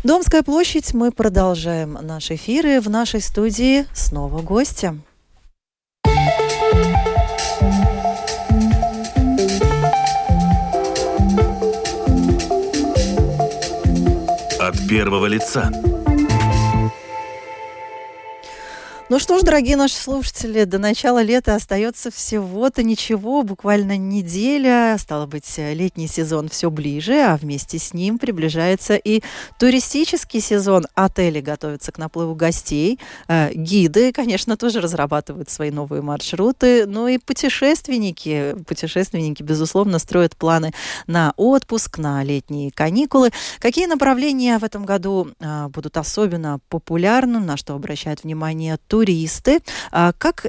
Домская площадь. Мы продолжаем наши эфиры. В нашей студии снова гости. От первого лица. Ну что ж, дорогие наши слушатели, до начала лета остается всего-то ничего, буквально неделя. Стало быть, летний сезон все ближе, а вместе с ним приближается и туристический сезон. Отели готовятся к наплыву гостей, гиды, конечно, тоже разрабатывают свои новые маршруты, ну и путешественники, безусловно, строят планы на отпуск, на летние каникулы. Какие направления в этом году будут особенно популярны, на что обращают внимание туристы? Как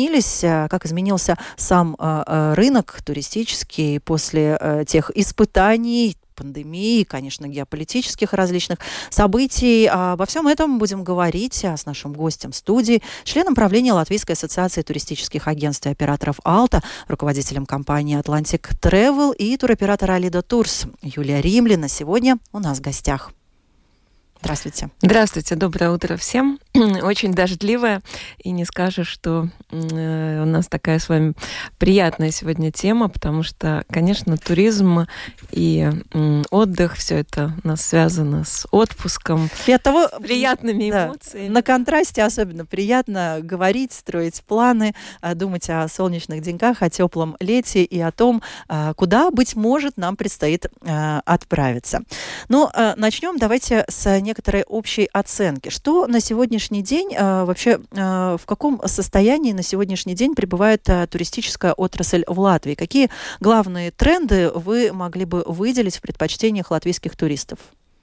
изменился сам рынок туристический после тех испытаний, пандемии, конечно, геополитических различных событий? Обо всем этом будем говорить с нашим гостем в студии, членом правления Латвийской ассоциации туристических агентств и операторов «Алта», руководителем компании «Атлантик Тревел» и туроператора «Алида Турс» Юлия Римлина сегодня у нас в гостях. Здравствуйте. Здравствуйте, доброе утро всем. Очень дождливая, и не скажешь, что у нас такая с вами приятная сегодня тема, потому что, конечно, туризм и отдых, все это у нас связано с отпуском, и оттого, с приятными эмоциями. На контрасте особенно приятно говорить, строить планы, думать о солнечных деньках, о теплом лете и о том, куда, быть может, нам предстоит отправиться. Но начнем давайте с некоторой общей оценки. Что на сегодняшний день, вообще в каком состоянии на сегодняшний день пребывает туристическая отрасль в Латвии? Какие главные тренды вы могли бы выделить в предпочтениях латвийских туристов?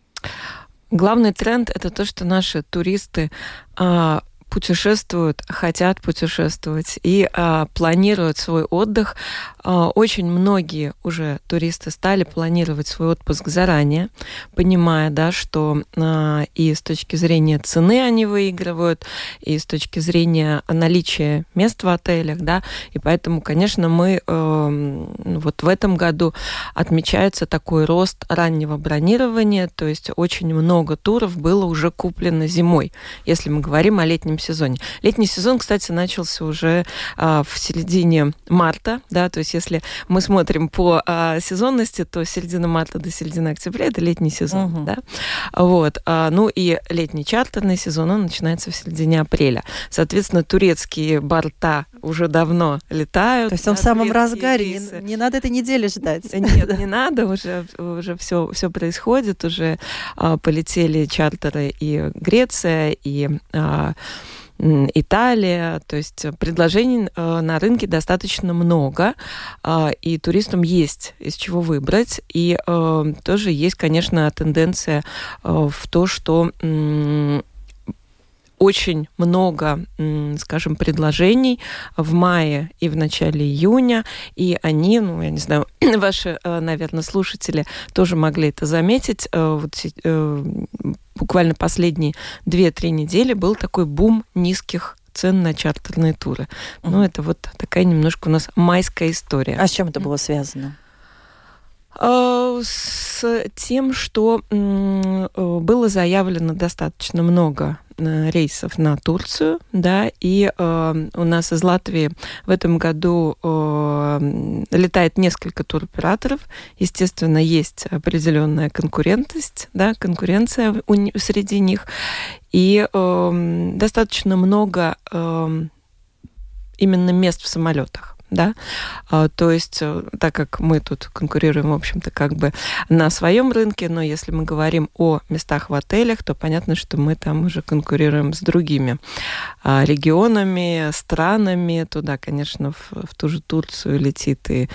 Главный тренд – это то, что наши туристы путешествуют, хотят путешествовать и планируют свой отдых. Очень многие уже туристы стали планировать свой отпуск заранее, понимая, да, что и с точки зрения цены они выигрывают, и с точки зрения наличия мест в отелях, да, и поэтому, конечно, мы вот в этом году отмечается такой рост раннего бронирования, то есть очень много туров было уже куплено зимой, если мы говорим о летнем сезоне. Летний сезон, кстати, начался уже в середине марта, да, то есть если мы смотрим по сезонности, то середина марта до середины октября это летний сезон, да, вот, ну и летний чартерный сезон, он начинается в середине апреля. Соответственно, турецкие борта уже давно летают. То есть он в самом разгаре, не надо этой недели ждать. Нет, не надо, уже все происходит, уже полетели чартеры и Греция, и Италия, то есть предложений на рынке достаточно много, и туристам есть из чего выбрать, и тоже есть, конечно, тенденция в то, что очень много, скажем, предложений в мае и в начале июня, и они, ну, я не знаю, ваши, наверное, слушатели тоже могли это заметить, буквально последние 2-3 недели был такой бум низких цен на чартерные туры. Ну, это вот такая немножко у нас майская история. А с чем это было связано? С тем, что было заявлено достаточно много рейсов на Турцию, да, и у нас из Латвии в этом году летает несколько туроператоров. Естественно, есть определенная конкуренция среди них, и достаточно много именно мест в самолетах. Да? То есть, так как мы тут конкурируем, в общем-то, как бы на своем рынке, но если мы говорим о местах в отелях, то понятно, что мы там уже конкурируем с другими регионами, странами. Туда, конечно, в ту же Турцию летит и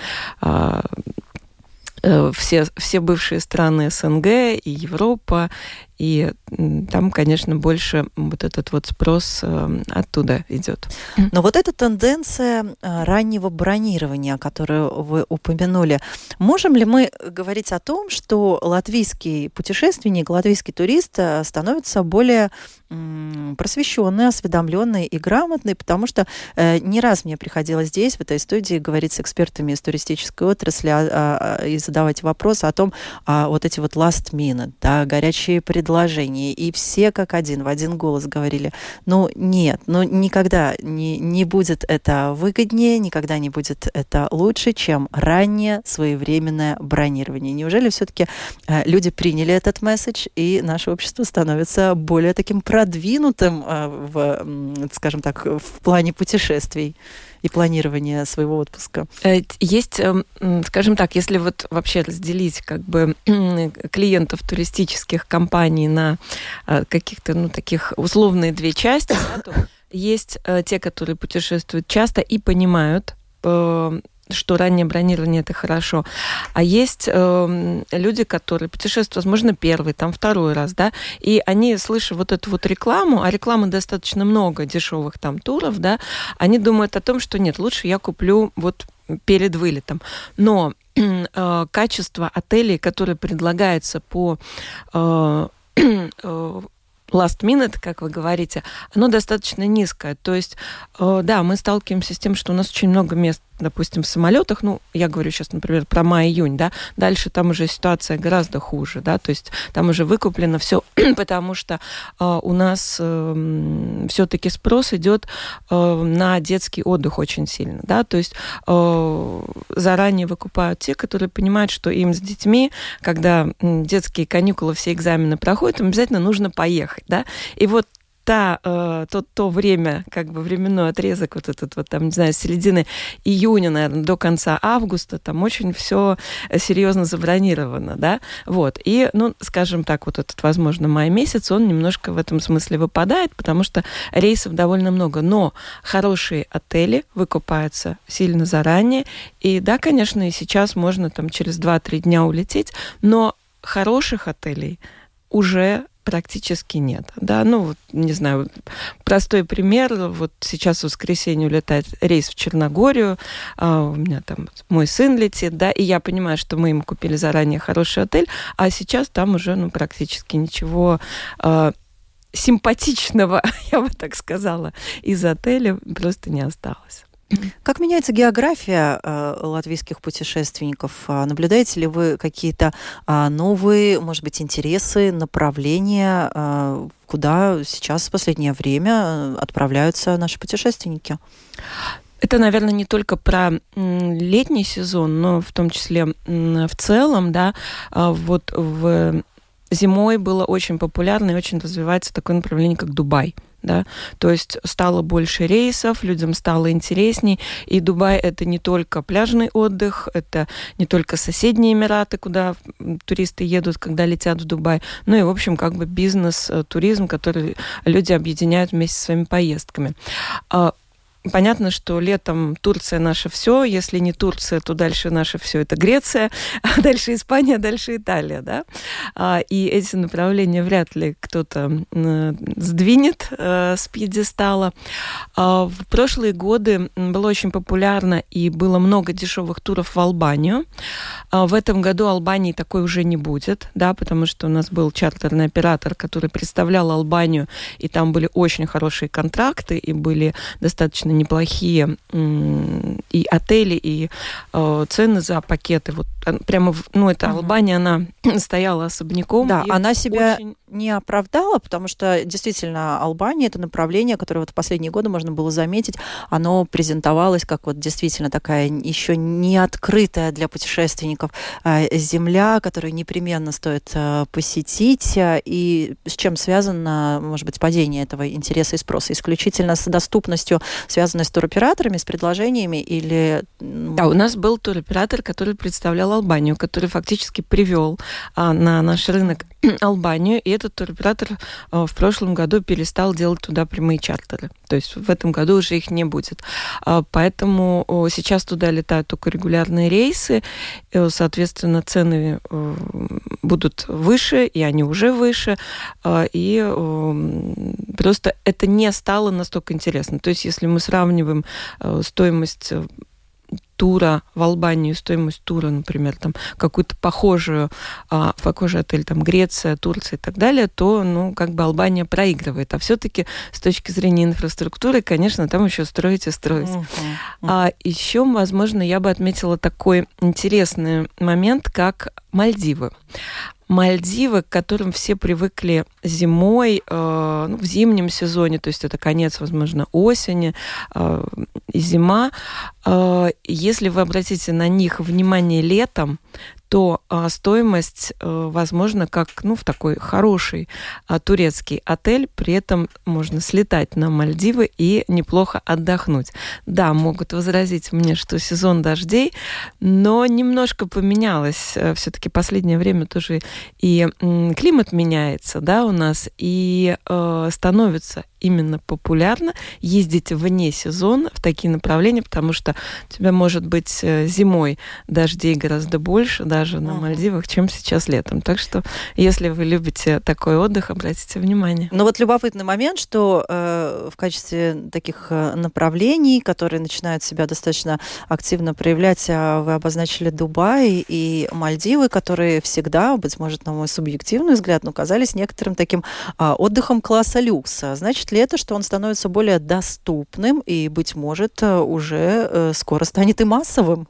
все бывшие страны СНГ и Европа, и там, конечно, больше вот этот вот спрос оттуда идет. Но вот эта тенденция раннего бронирования, которую вы упомянули, можем ли мы говорить о том, что латвийский путешественник, латвийский турист становится более просвещенный, осведомленный и грамотный, потому что не раз мне приходилось здесь, в этой студии, говорить с экспертами из туристической отрасли и задавать вопросы о том, вот эти вот last minute, да, горячие предложения, предложение, и все как один, в один голос говорили, ну нет, ну никогда не будет это выгоднее, никогда не будет это лучше, чем раннее своевременное бронирование. Неужели все-таки люди приняли этот месседж, и наше общество становится более таким продвинутым скажем так, в плане путешествий и планирования своего отпуска? Есть, скажем так, если вот вообще разделить как бы клиентов туристических компаний на каких-то, таких условные две части, да, то есть те, которые путешествуют часто и понимают, что раннее бронирование – это хорошо. А есть люди, которые путешествуют, возможно, первый, там, второй раз, да, и они, слыша вот эту вот рекламу, а рекламы достаточно много, дешевых там туров, да, они думают о том, что нет, лучше я куплю вот перед вылетом. Но качество отелей, которые предлагаются по last minute, как вы говорите, оно достаточно низкое. То есть, да, мы сталкиваемся с тем, что у нас очень много мест, допустим, в самолетах, я говорю сейчас, например, про май-июнь, да, дальше там уже ситуация гораздо хуже, да, то есть там уже выкуплено все, потому что у нас все-таки спрос идет на детский отдых очень сильно, да, то есть заранее выкупают те, которые понимают, что им с детьми, когда детские каникулы, все экзамены проходят, им обязательно нужно поехать, да, и вот то время, как бы временной отрезок, вот этот вот там, не знаю, с середины июня, наверное, до конца августа, там очень все серьезно забронировано, да, вот, и, скажем так, вот этот, возможно, май месяц, он немножко в этом смысле выпадает, потому что рейсов довольно много, но хорошие отели выкупаются сильно заранее, и да, конечно, и сейчас можно там через 2-3 дня улететь, но хороших отелей уже практически нет. Да, не знаю, простой пример. Вот сейчас в воскресенье улетает рейс в Черногорию, у меня там мой сын летит, да, и я понимаю, что мы ему купили заранее хороший отель, а сейчас там уже, практически ничего симпатичного, я бы так сказала, из отеля просто не осталось. Как меняется география латвийских путешественников? Наблюдаете ли вы какие-то новые, может быть, интересы, направления, куда сейчас в последнее время отправляются наши путешественники? Это, наверное, не только про летний сезон, но в том числе в целом, да, вот зимой было очень популярно и очень развивается такое направление, как Дубай. Да? То есть стало больше рейсов, людям стало интересней. И Дубай – это не только пляжный отдых, это не только соседние Эмираты, куда туристы едут, когда летят в Дубай, и, в общем, как бы бизнес-туризм, который люди объединяют вместе со своими поездками. Понятно, что летом Турция наше все, если не Турция, то дальше наше все это Греция, а дальше Испания, дальше Италия, да. И эти направления вряд ли кто-то сдвинет с пьедестала. В прошлые годы было очень популярно и было много дешевых туров в Албанию. В этом году Албании такой уже не будет, да, потому что у нас был чартерный оператор, который представлял Албанию, и там были очень хорошие контракты, и были достаточно неплохие и отели, и цены за пакеты. Вот прямо, эта Албания, она стояла особняком. Да, она себя не оправдала, потому что действительно Албания — это направление, которое вот в последние годы можно было заметить, оно презентовалось как вот действительно такая еще не открытая для путешественников земля, которую непременно стоит посетить, и с чем связано, может быть, падение этого интереса и спроса? Исключительно с доступностью, связанной с туроператорами, с предложениями, или... Да, у нас был туроператор, который представлял Албанию, который фактически привел на наш рынок Албанию, и этот туроператор в прошлом году перестал делать туда прямые чартеры. То есть в этом году уже их не будет. Поэтому сейчас туда летают только регулярные рейсы, соответственно, цены будут выше, и они уже выше, и просто это не стало настолько интересно. То есть если мы сравниваем стоимость тура в Албанию, стоимость тура, например, там какую-то похожий отель, там Греция, Турция и так далее, то, как бы Албания проигрывает. А все-таки с точки зрения инфраструктуры, конечно, там еще строить и строить. А еще, возможно, я бы отметила такой интересный момент, как Мальдивы. Мальдивы, к которым все привыкли зимой, в зимнем сезоне, то есть это конец, возможно, осени и зима. Если вы обратите на них внимание летом, то стоимость, возможно, как в такой хороший турецкий отель, при этом можно слетать на Мальдивы и неплохо отдохнуть. Да, могут возразить мне, что сезон дождей, но немножко поменялось. Все-таки последнее время тоже и климат меняется, да, у нас, и становится именно популярно ездить вне сезона в такие направления, потому что у тебя может быть зимой дождей гораздо больше, даже на Мальдивах, чем сейчас летом. Так что, если вы любите такой отдых, обратите внимание. Но вот любопытный момент, что в качестве таких направлений, которые начинают себя достаточно активно проявлять, вы обозначили Дубай и Мальдивы, которые всегда, быть может, на мой субъективный взгляд, казались некоторым таким отдыхом класса люкса. Значит ли это, что он становится более доступным и, быть может, уже скоро станет и массовым?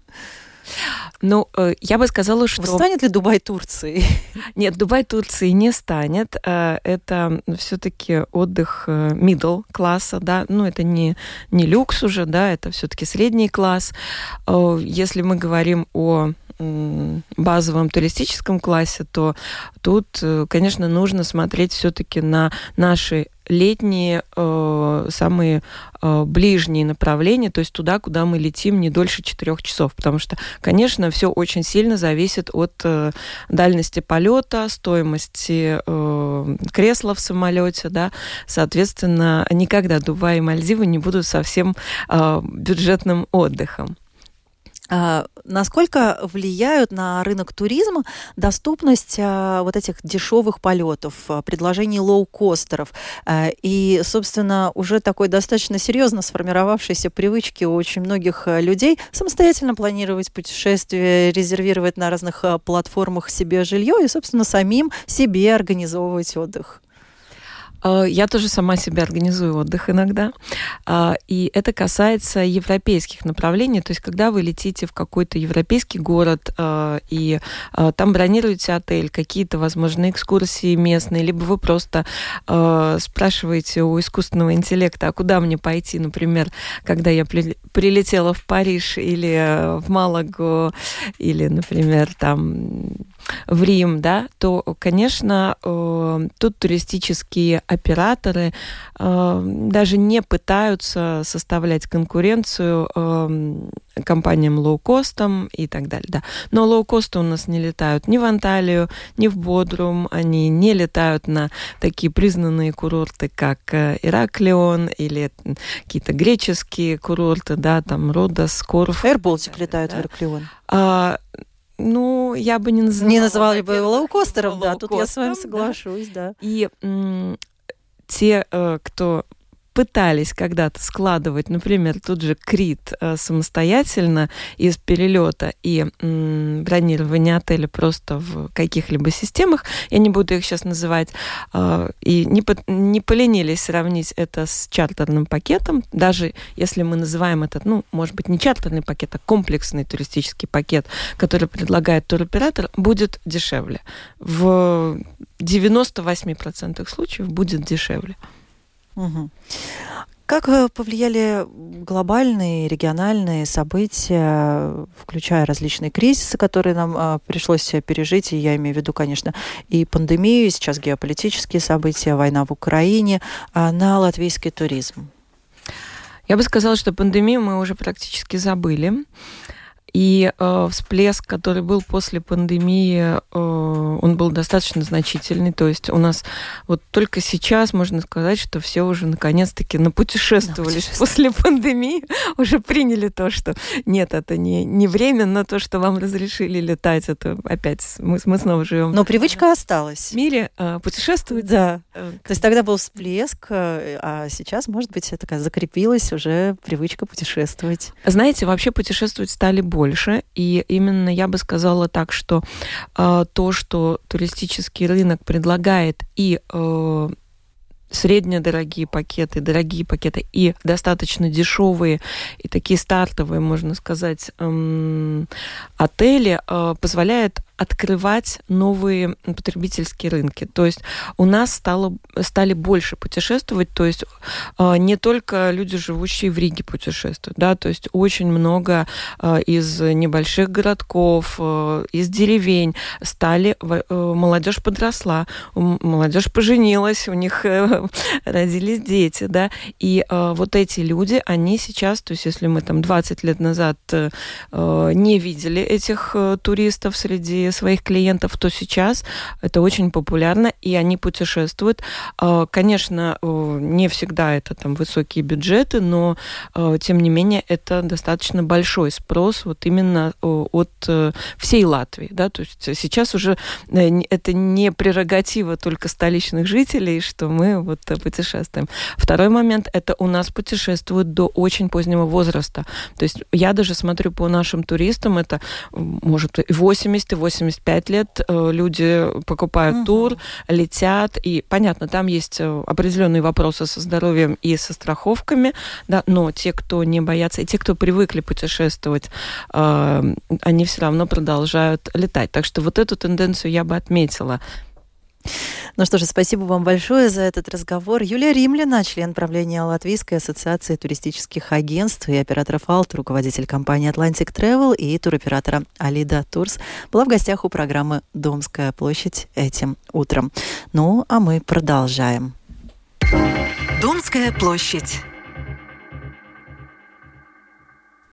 Я бы сказала, что... Станет ли Дубай Турцией? Нет, Дубай Турции не станет. Это все-таки отдых middle класса, да. Это не люкс уже, да, это все-таки средний класс. Если мы говорим о базовом туристическом классе, то тут, конечно, нужно смотреть все-таки на наши летние, самые ближние направления, то есть туда, куда мы летим не дольше 4 часов, потому что, конечно, все очень сильно зависит от дальности полета, стоимости кресла в самолете, да, соответственно, никогда Дубай и Мальдивы не будут совсем бюджетным отдыхом. Насколько влияют на рынок туризма доступность вот этих дешевых полетов, предложений лоукостеров и, собственно, уже такой достаточно серьезно сформировавшейся привычки у очень многих людей самостоятельно планировать путешествия, резервировать на разных платформах себе жилье и, собственно, самим себе организовывать отдых? Я тоже сама себе организую отдых иногда. И это касается европейских направлений. То есть, когда вы летите в какой-то европейский город и там бронируете отель, какие-то, возможно, экскурсии местные, либо вы просто спрашиваете у искусственного интеллекта, а куда мне пойти, например, когда я прилетела в Париж или в Малагу, или, например, там в Рим, да, то, конечно, тут туристические операторы даже не пытаются составлять конкуренцию компаниям лоукостам и так далее. Да. Но лоукосты у нас не летают ни в Анталию, ни в Бодрум, они не летают на такие признанные курорты, как Ираклион или какие-то греческие курорты, да, там Родос, Корфу. Air Baltic летает в Ираклион. Я бы не называла. Не называли бы лоукостером, да, тут я с вами соглашусь, да. И те, кто пытались когда-то складывать, например, тот же Крит самостоятельно из перелета и бронирования отеля просто в каких-либо системах, я не буду их сейчас называть, и не поленились сравнить это с чартерным пакетом, даже если мы называем это, может быть, не чартерный пакет, а комплексный туристический пакет, который предлагает туроператор, будет дешевле. В 98% случаев будет дешевле. Угу. Как повлияли глобальные, региональные события, включая различные кризисы, которые нам пришлось пережить, и я имею в виду, конечно, и пандемию, и сейчас геополитические события, война в Украине, на латвийский туризм? Я бы сказала, что пандемию мы уже практически забыли. И всплеск, который был после пандемии, он был достаточно значительный. То есть у нас вот только сейчас можно сказать, что все уже наконец-таки напутешествовались после пандемии, уже приняли то, что нет, это не временно то, что вам разрешили летать, это опять мы снова живем. Но привычка осталась. В мире путешествовать. Да. То есть тогда был всплеск, а сейчас, может быть, такая закрепилась уже привычка путешествовать. Знаете, вообще путешествовать стали больше. И именно я бы сказала так, что то, что туристический рынок предлагает и среднедорогие пакеты, дорогие пакеты и достаточно дешевые и такие стартовые, можно сказать, отели, позволяет открывать новые потребительские рынки. То есть у нас стали больше путешествовать, то есть не только люди, живущие в Риге, путешествуют, да, то есть очень много из небольших городков, из деревень стали, молодежь подросла, молодежь поженилась, у них родились дети, да, и вот эти люди, они сейчас, то есть если мы там 20 лет назад не видели этих туристов среди своих клиентов, то сейчас это очень популярно, и они путешествуют. Конечно, не всегда это там высокие бюджеты, но тем не менее это достаточно большой спрос вот именно от всей Латвии, да, то есть сейчас уже это не прерогатива только столичных жителей, что мы вот путешествуем. Второй момент – это у нас путешествуют до очень позднего возраста. То есть я даже смотрю по нашим туристам, это может 80-85 лет люди покупают тур, летят, и понятно, там есть определенные вопросы со здоровьем и со страховками, да, но те, кто не боятся, и те, кто привыкли путешествовать, они все равно продолжают летать. Так что вот эту тенденцию я бы отметила. Ну что же, спасибо вам большое за этот разговор. Юлия Римляна, член правления Латвийской ассоциации туристических агентств и операторов АЛТ, руководитель компании Atlantic Travel и туроператора Алида Турс, была в гостях у программы «Домская площадь» этим утром. Ну, а мы продолжаем. Домская площадь.